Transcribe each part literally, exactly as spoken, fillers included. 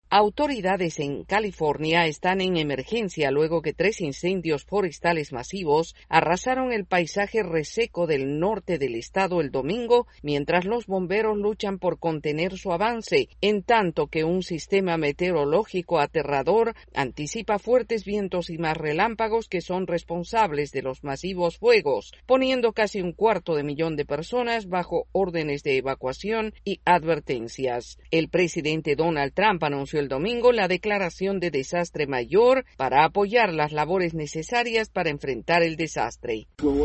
Autoridades en California están en emergencia luego que tres incendios forestales masivos arrasaron el paisaje reseco del norte del estado el domingo, mientras los bomberos luchan por contener su avance, en tanto que un sistema meteorológico aterrador anticipa fuertes vientos y más relámpagos que son responsables de los masivos fuegos, poniendo casi un cuarto de millón de personas bajo órdenes de evacuación y advertencias. El presidente Donald Trump anunció el domingo la declaración de desastre mayor para apoyar las labores necesarias para enfrentar el desastre.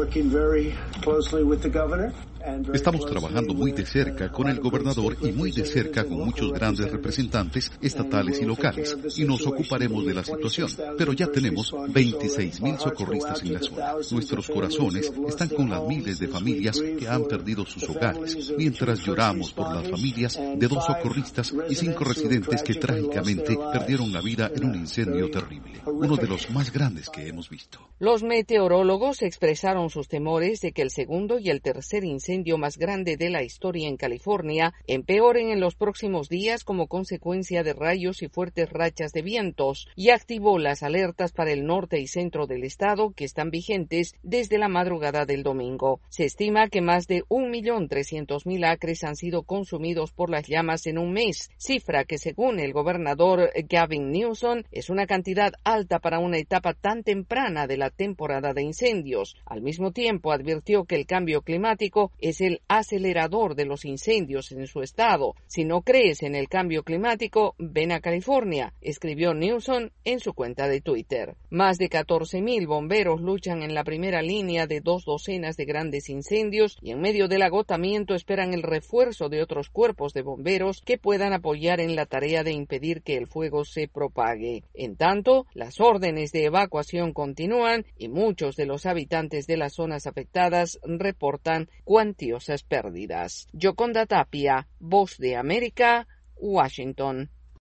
Estamos trabajando muy de cerca con el gobernador y muy de cerca con muchos grandes representantes estatales y locales, y nos ocuparemos de la situación. Pero ya tenemos veintiséis mil socorristas en la zona. Nuestros corazones están con las miles de familias que han perdido sus hogares, mientras lloramos por las familias de dos socorristas y cinco residentes que trágicamente perdieron la vida en un incendio terrible, uno de los más grandes que hemos visto. Los meteorólogos expresaron sus temores de que el segundo y el tercer incendio más grande de la historia en California empeoren en los próximos días como consecuencia de rayos y fuertes rachas de vientos, y activó las alertas para el norte y centro del estado que están vigentes desde la madrugada del domingo. Se estima que más de un millón trescientos mil acres han sido consumidos por las llamas en un mes, cifra que según el gobernador Gavin Newsom es una cantidad alta para una etapa tan temprana de la temporada de incendios. Al mismo tiempo advirtió que el cambio climático es el acelerador de los incendios en su estado. Si no crees en el cambio climático, ven a California, escribió Newsom en su cuenta de Twitter. Más de catorce mil bomberos luchan en la primera línea de dos docenas de grandes incendios y en medio del agotamiento esperan el refuerzo de otros cuerpos de bomberos que puedan apoyar en la tarea de impedir que el fuego se propague. En tanto, las órdenes de evacuación continúan y muchos de los habitantes de las zonas afectadas reportan cuantiosas pérdidas. Yoconda Tapia, Voz de América, Washington.